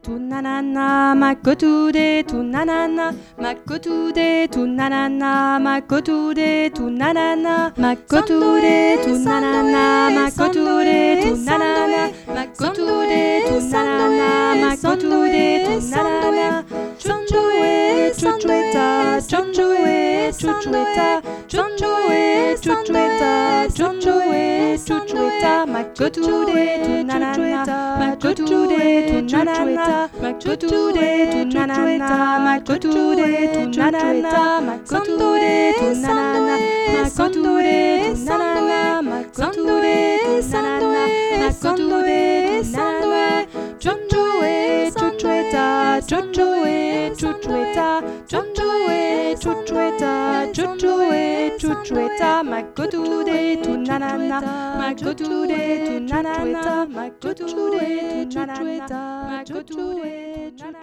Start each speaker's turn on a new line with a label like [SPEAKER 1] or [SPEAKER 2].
[SPEAKER 1] tu nanana, makotude tu nanana, makotude tu nanana, makotude tu nanana, makotude tu nanana, makotude tu nanana, makotude tu nanana, makotude tu nanana. Chonjoe, chuchueta, chonjoe, chuchueta, chonjoe, chuchueta, chonjoe, chuchueta, makotude tu nanana, makotude tu nanana, makotude tu nanana, makotude tu nanana, makotude tu nanana, makotude tu nanana, makotude tu nanana, makotude tu nanana. Chonjoe, chuchueta, chonjoe, chuchueta, chonjoe, chuchueta, chonjoe, chuchueta, makotude tu nanana, makotude tu nanana, makotude tu nanana, makotude tu nanana.